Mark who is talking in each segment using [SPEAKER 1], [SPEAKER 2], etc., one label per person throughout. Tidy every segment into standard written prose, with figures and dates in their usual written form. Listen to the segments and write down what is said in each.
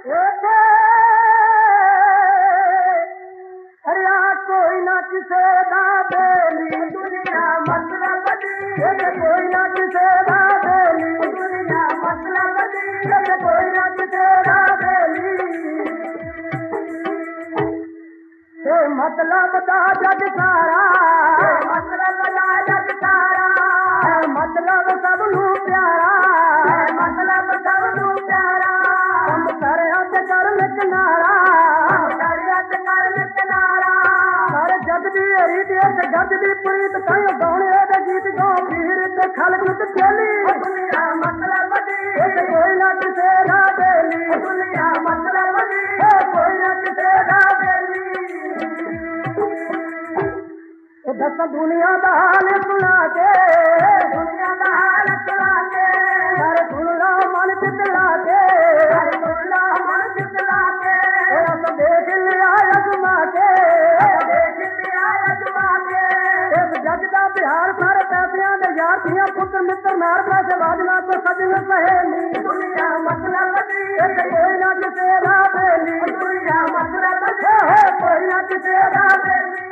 [SPEAKER 1] हरिया कोई ना किसे दा बेली दुनिया मतलब कोई ना किसे दा बेली दुनिया मतलब कोई ना किसे दा बेली मतलब दा जग सारा मतलब दा जग सारा मतलब सब नू प्यारा मतलब सब नू प्यारा हम कर हथ कर मिकनारा हर जग दी रीत जग दी प्रीत कई गौने दे गीत गौ पीर ते खलक ते चली दुनिया मतलब कोई ना किसे दा बेली दुनिया मतलब कोई ना किसे दा बेली दस दुनिया दा हाल सुना के दुनिया दा हाल सुना के अरे सुन लो मन चितला के अरे सुन लो मन चितला के रस देख लिया अजमा के देख लिया अजमा के इस जग दा बिहार सारे पैसियां दे यार थियां पुत्र मित्र नार पैसे वाजना तो सजन सहेली दुनिया मतलब कोई ना किसे दा बेली दुनिया मतलब कोई ना किसे दा बेली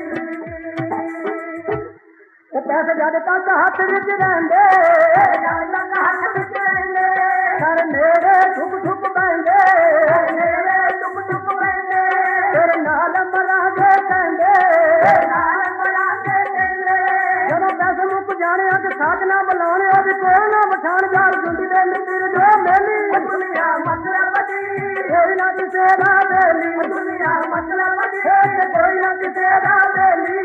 [SPEAKER 1] पैसे जद तक हाथ विच रहिंदे जद तक हाथ विच रहिंदे सर नेड़े ठुक ठुक पैंदे नेड़े ठुक ठुक पैंदे फिर नाल मरा के कहंदे नाल मरा के कहंदे जदों पैसे मुक जाने अज साथ ना बुलाने अज कोई ना बठान जाल जुंडी दे मित्र जो मेली दुनिया मतलब कोई ना किसे दा बेली दुनिया मतलब कोई ना किसे दा बेली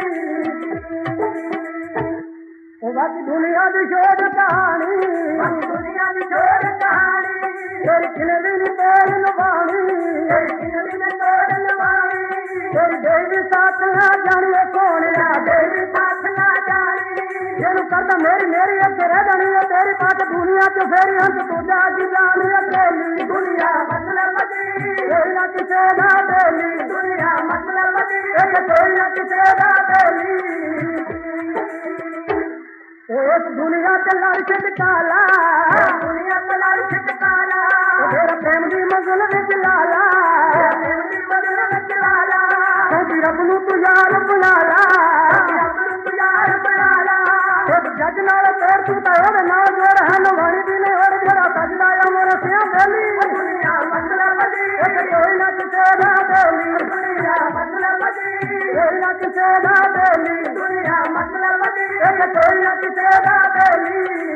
[SPEAKER 1] बाकी दुनिया की छोड़ कहानी दुनिया की छोड़ कहानी तेरी किन दिन तेरी नवानी तेरी किन दिन तेरी नवानी तेरी देवी साथ ना जानी सोने देवी साथ ना जानी जेनु करता मेरी मेरी अगे रह जानी है तेरी पास दुनिया च फेरी अंत तुझा की जानी अकेली दुनिया मतलब कोई ना किसे दा बेली दुनिया मतलब कोई ना किसे दा बेली इस दुनिया के लड़ छिटकाला दुनिया के लड़ छिटकाला तेरा प्रेम दी मंजिल विच लाला प्रेम दी मंजिल विच लाला तू रब नू तू यार बना ला रब नू तू यार बना ला एक जग नाल तेर तू ता ओदे नाल जोड़ है नवाणी दी ने और जरा सजदा अमर सिया बेली दुनिया मतलब कोई ना किसे दा बेली दुनिया मतलब कोई ना किसे दा बेली दुनिया मतलब कोई ना किसे दा बेली